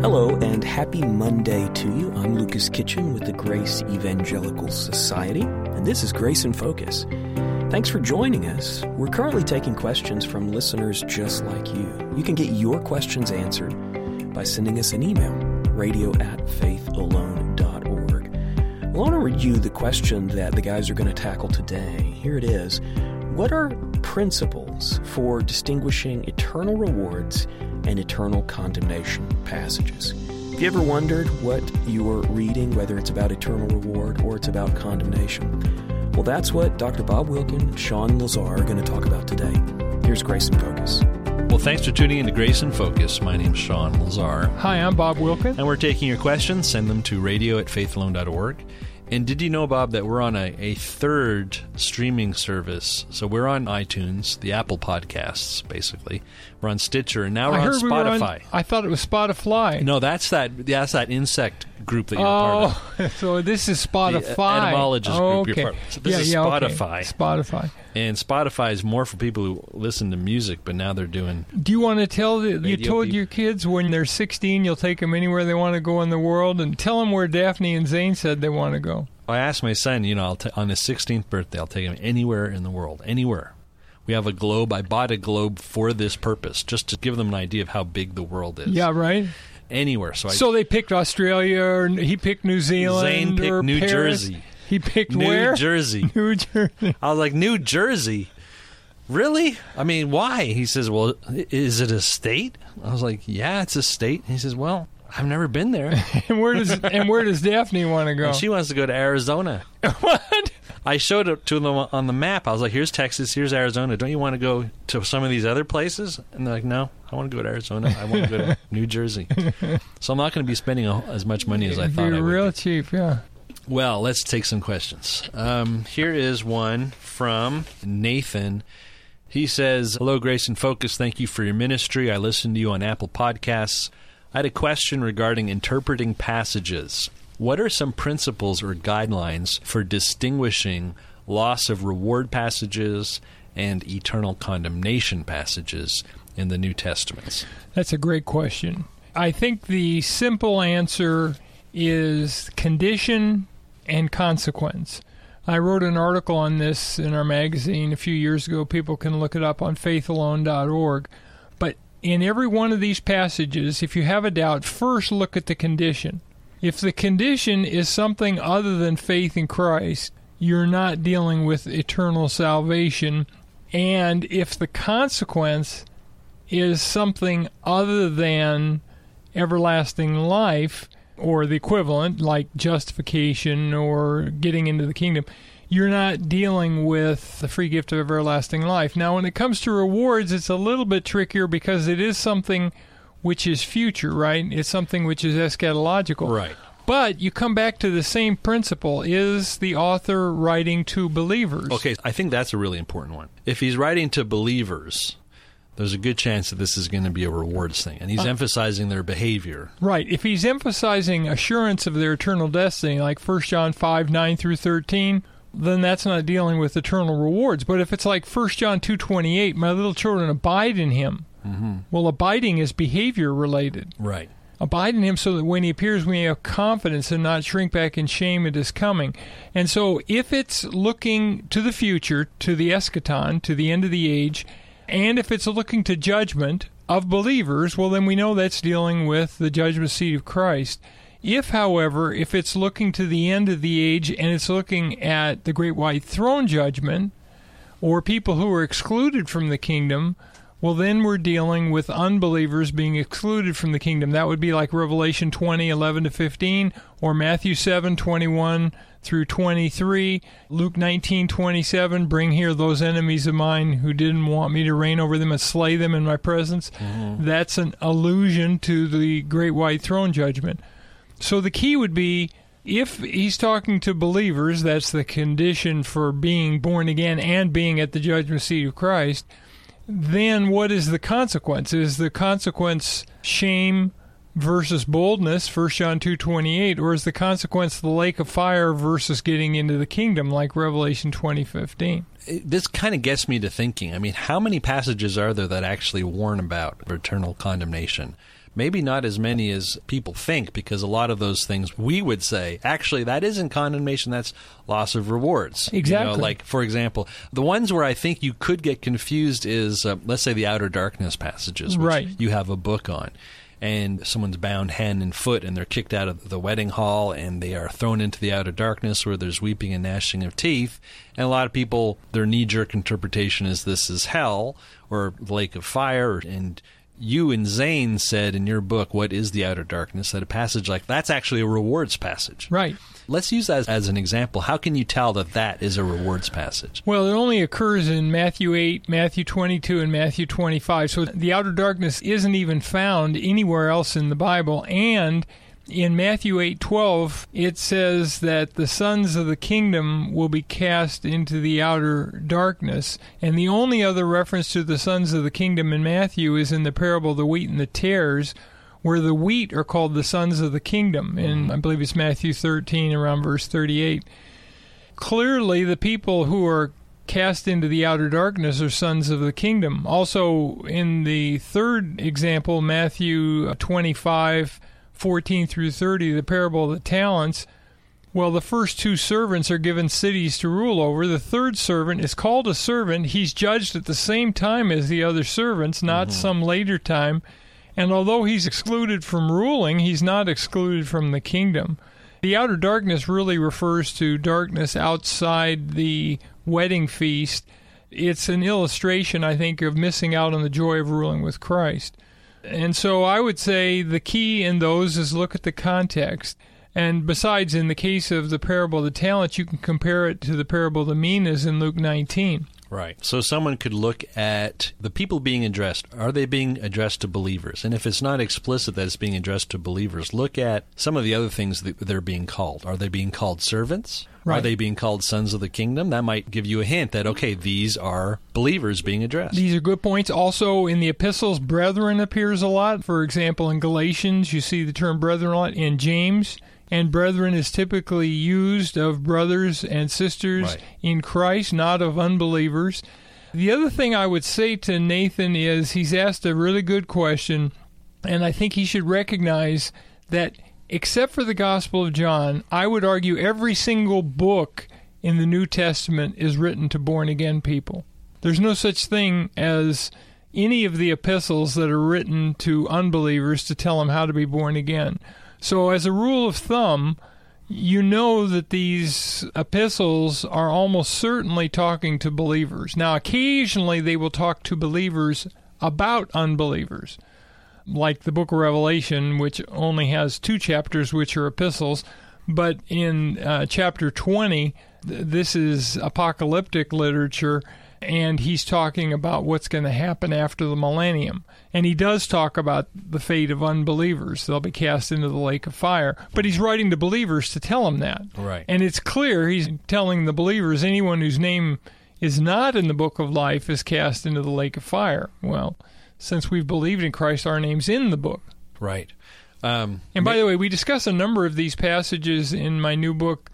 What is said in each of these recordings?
Hello and happy Monday to you. I'm Lucas Kitchen with the Grace Evangelical Society, and this is Grace in Focus. Thanks for joining us. We're currently taking questions from listeners just like you. You can get your questions answered by sending us an email, radio@faithalone.org. I want to read you the question that the guys are going to tackle today. Here it is. What are principles for distinguishing eternal rewards and eternal condemnation passages? Have you ever wondered what you're reading, whether it's about eternal reward or it's about condemnation? Well, that's what Dr. Bob Wilkin and Sean Lazar are going to talk about today. Here's Grace in Focus. Well, thanks for tuning in to Grace in Focus. My name's Sean Lazar. Hi, I'm Bob Wilkin. And we're taking your questions. Send them to radio@faithalone.org. And did you know, Bob, that we're on a third streaming service? So we're on iTunes, the Apple Podcasts, basically. We're on Stitcher, and now we're on Spotify. I thought it was Spotify. No, that's that insect group that you're part of. Oh, so this is Spotify. The entomologist group you're part of. So this is Spotify. Okay. Spotify. And Spotify is more for people who listen to music, but now they're doing... Do you want to tell... You told your kids when they're 16, you'll take them anywhere they want to go in the world, and tell them where Daphne and Zane said they want to go. I asked my son, on his 16th birthday, I'll take him anywhere in the world, anywhere. We have a globe. I bought a globe for this purpose, just to give them an idea of how big the world is. Yeah, right. Anywhere. So they picked Australia, or he picked New Zealand, Zane picked or New Paris. Jersey. He picked New where? Jersey. New Jersey. I was like, New Jersey? Really? I mean, why? He says, well, is it a state? I was like, yeah, it's a state. He says, well, I've never been there. And where does Daphne want to go? And she wants to go to Arizona. What? I showed it to them on the map. I was like, here's Texas, here's Arizona. Don't you want to go to some of these other places? And they're like, no, I want to go to Arizona. I want to go to New Jersey. So I'm not going to be spending as much money as I thought I would. It'd be real cheap, yeah. Well, let's take some questions. Here is one from Nathan. He says, hello, Grace and Focus. Thank you for your ministry. I listened to you on Apple Podcasts. I had a question regarding interpreting passages. What are some principles or guidelines for distinguishing loss of reward passages and eternal condemnation passages in the New Testaments? That's a great question. I think the simple answer is condition and consequence. I wrote an article on this in our magazine a few years ago. People can look it up on faithalone.org. But in every one of these passages, if you have a doubt, first look at the condition. If the condition is something other than faith in Christ, you're not dealing with eternal salvation. And if the consequence is something other than everlasting life, or the equivalent, like justification or getting into the kingdom, you're not dealing with the free gift of everlasting life. Now, when it comes to rewards, it's a little bit trickier because it is something which is future, right? It's something which is eschatological. Right. But you come back to the same principle. Is the author writing to believers? Okay, I think that's a really important one. If he's writing to believers, there's a good chance that this is going to be a rewards thing. And he's emphasizing their behavior. Right. If he's emphasizing assurance of their eternal destiny, like 1 John 5, 9 through 13, then that's not dealing with eternal rewards. But if it's like 1 John 2:28, my little children, abide in him. Mm-hmm. Well, abiding is behavior related. Right. Abide in him so that when he appears, we have confidence and not shrink back in shame at his coming. And so if it's looking to the future, to the eschaton, to the end of the age, and if it's looking to judgment of believers, well, then we know that's dealing with the judgment seat of Christ. If, however, if it's looking to the end of the age and it's looking at the great white throne judgment, or people who are excluded from the kingdom, well, then we're dealing with unbelievers being excluded from the kingdom. That would be like Revelation 20, 11 to 15, or Matthew 7, 21 through 23, Luke 19, 27, bring here those enemies of mine who didn't want me to reign over them and slay them in my presence. Mm-hmm. That's an allusion to the great white throne judgment. So the key would be, if he's talking to believers, that's the condition for being born again and being at the judgment seat of Christ, then what is the consequence? Is the consequence shame versus boldness, 1 John 2:28, or is the consequence the lake of fire versus getting into the kingdom, like Revelation 20:15? This kind of gets me to thinking, I mean, how many passages are there that actually warn about eternal condemnation? maybe not as many as people think, because a lot of those things we would say, actually, that isn't condemnation, that's loss of rewards. Exactly. You know, like, for example, the ones where I think you could get confused is, let's say, the outer darkness passages, which right. you have a book on. And someone's bound hand and foot, and they're kicked out of the wedding hall, and they are thrown into the outer darkness where there's weeping and gnashing of teeth. And a lot of people, their knee-jerk interpretation is this is hell or the lake of fire. And you and Zane said in your book, What is the Outer Darkness?, that a passage like that's actually a rewards passage. Right. Let's use that as an example. How can you tell that that is a rewards passage? Well, it only occurs in Matthew 8, Matthew 22, and Matthew 25. So the outer darkness isn't even found anywhere else in the Bible. And in Matthew 8:12, it says that the sons of the kingdom will be cast into the outer darkness. And the only other reference to the sons of the kingdom in Matthew is in the parable of the wheat and the tares, where the wheat are called the sons of the kingdom, and I believe it's Matthew 13, around verse 38. Clearly, the people who are cast into the outer darkness are sons of the kingdom. Also, in the third example, Matthew 25, 14 through 30, the parable of the talents, well, the first two servants are given cities to rule over. The third servant is called a servant. He's judged at the same time as the other servants, not some later time. And although he's excluded from ruling, he's not excluded from the kingdom. The outer darkness really refers to darkness outside the wedding feast. It's an illustration, I think, of missing out on the joy of ruling with Christ. And so I would say the key in those is look at the context. And besides, in the case of the parable of the talents, you can compare it to the parable of the minas in Luke 19. Right. So someone could look at the people being addressed. Are they being addressed to believers? And if it's not explicit that it's being addressed to believers, look at some of the other things that they're being called. Are they being called servants? Right. Are they being called sons of the kingdom? That might give you a hint that, okay, these are believers being addressed. These are good points. Also, in the epistles, brethren appears a lot. For example, in Galatians, you see the term brethren a lot. In James, and brethren is typically used of brothers and sisters in Christ, not of unbelievers. The other thing I would say to Nathan is he's asked a really good question, and I think he should recognize that except for the Gospel of John, I would argue every single book in the New Testament is written to born-again people. There's no such thing as any of the epistles that are written to unbelievers to tell them how to be born again. So as a rule of thumb, you know that these epistles are almost certainly talking to believers. Now, occasionally they will talk to believers about unbelievers, like the book of Revelation, which only has 2 chapters, which are epistles. But in chapter 20, this is apocalyptic literature, and he's talking about what's going to happen after the millennium. And he does talk about the fate of unbelievers. They'll be cast into the lake of fire. But he's writing to believers to tell them that. Right. And it's clear he's telling the believers anyone whose name is not in the book of life is cast into the lake of fire. Well, since we've believed in Christ, our name's in the book. Right. And by the way, we discuss a number of these passages in my new book,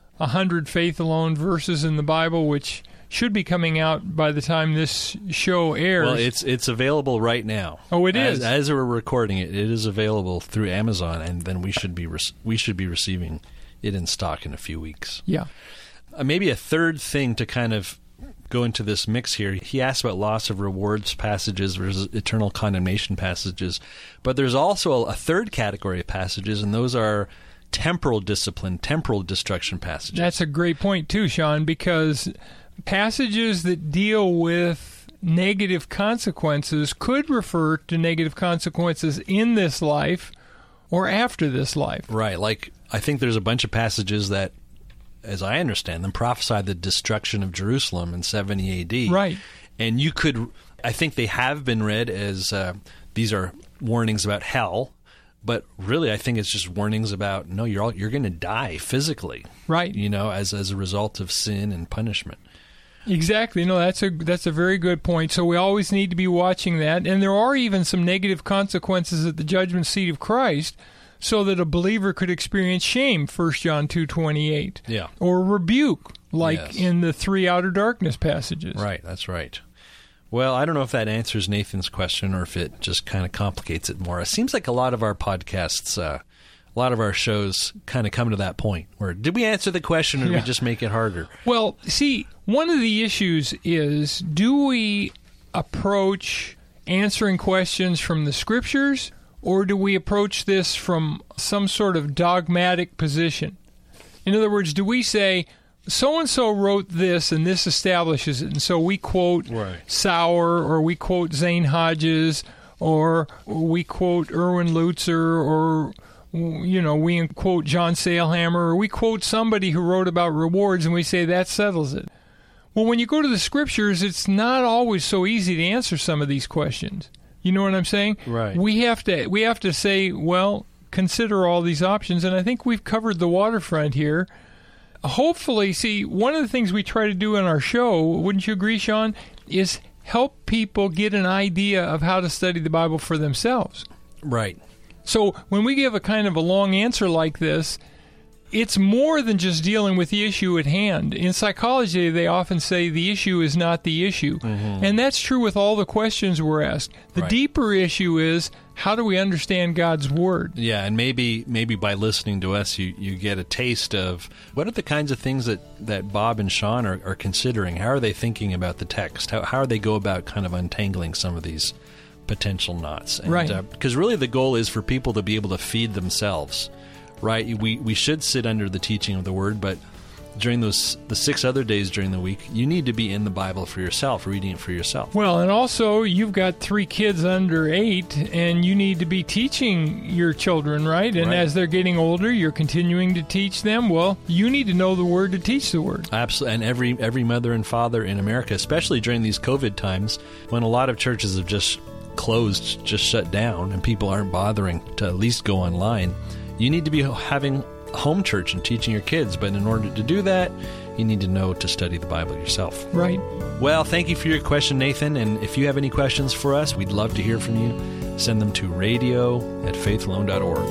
100 Faith Alone Verses in the Bible, which should be coming out by the time this show airs. Well, it's available right now. Oh, it is. As we're recording it, it is available through Amazon, and then we should be receiving it in stock in a few weeks. Yeah. Maybe a third thing to kind of go into this mix here. He asked about loss of rewards passages versus eternal condemnation passages, but there's also a third category of passages, and those are temporal discipline, temporal destruction passages. That's a great point too, Sean, because passages that deal with negative consequences could refer to negative consequences in this life or after this life. Right. Like, I think there's a bunch of passages that, as I understand them, prophesy the destruction of Jerusalem in 70 A.D. Right. And you could, I think they have been read as these are warnings about hell, but really I think it's just warnings about, no, you're going to die physically. Right. You know, as a result of sin and punishment. Exactly. No, that's a very good point. So we always need to be watching that. And there are even some negative consequences at the judgment seat of Christ, so that a believer could experience shame, 1 John 2:28. Yeah. Or rebuke, like in the 3 outer darkness passages. Right, that's right. Well, I don't know if that answers Nathan's question or if it just kind of complicates it more. It seems like a lot of our podcasts, a lot of our shows kind of come to that point where did we answer the question or did we just make it harder? Well, see, one of the issues is, do we approach answering questions from the Scriptures, or do we approach this from some sort of dogmatic position? In other words, do we say, so-and-so wrote this and this establishes it, and so we quote Sauer, or we quote Zane Hodges, or we quote Erwin Lutzer, or we quote John Sailhammer, or we quote somebody who wrote about rewards, and we say that settles it. Well, when you go to the Scriptures, it's not always so easy to answer some of these questions. You know what I'm saying? Right. We have to say, well, consider all these options, and I think we've covered the waterfront here. Hopefully, see, one of the things we try to do on our show, wouldn't you agree, Sean, is help people get an idea of how to study the Bible for themselves. Right. So when we give a kind of a long answer like this, it's more than just dealing with the issue at hand. In psychology, they often say the issue is not the issue. Mm-hmm. And that's true with all the questions we're asked. The deeper issue is, how do we understand God's Word? Yeah, and maybe by listening to us, you get a taste of what are the kinds of things that Bob and Sean are considering. How are they thinking about the text? How are they go about kind of untangling some of these potential knots? And, right. Because really the goal is for people to be able to feed themselves. Right, we should sit under the teaching of the Word, but during the 6 other days during the week, you need to be in the Bible for yourself, reading it for yourself. Well, and also, you've got 3 kids under 8, and you need to be teaching your children, right? And as they're getting older, you're continuing to teach them. Well, you need to know the Word to teach the Word. Absolutely, and every mother and father in America, especially during these COVID times, when a lot of churches have just closed, just shut down, and people aren't bothering to at least go online, you need to be having home church and teaching your kids, but in order to do that, you need to know to study the Bible yourself. Right. Well, thank you for your question, Nathan, and if you have any questions for us, we'd love to hear from you. Send them to radio@faithalone.org.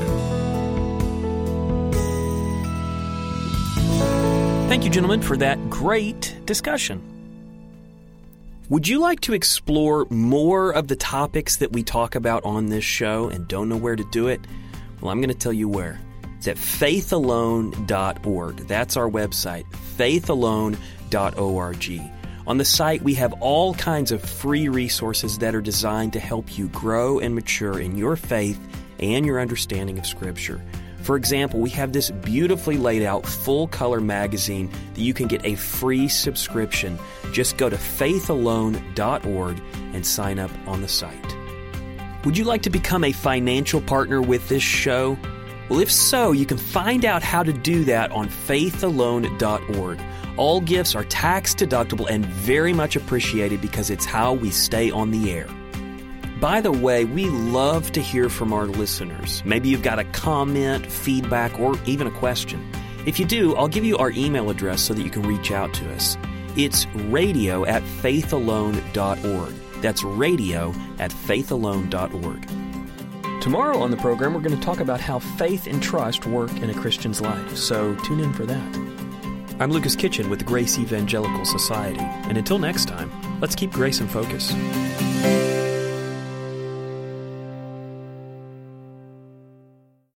Thank you, gentlemen, for that great discussion. Would you like to explore more of the topics that we talk about on this show and don't know where to do it? Well, I'm going to tell you where. It's at faithalone.org. That's our website, faithalone.org. On the site, we have all kinds of free resources that are designed to help you grow and mature in your faith and your understanding of Scripture. For example, we have this beautifully laid out full-color magazine that you can get a free subscription. Just go to faithalone.org and sign up on the site. Would you like to become a financial partner with this show? Well, if so, you can find out how to do that on faithalone.org. All gifts are tax-deductible and very much appreciated because it's how we stay on the air. By the way, we love to hear from our listeners. Maybe you've got a comment, feedback, or even a question. If you do, I'll give you our email address so that you can reach out to us. It's radio@faithalone.org. That's radio@faithalone.org. Tomorrow on the program, we're going to talk about how faith and trust work in a Christian's life, so tune in for that. I'm Lucas Kitchen with the Grace Evangelical Society, and until next time, let's keep grace in focus.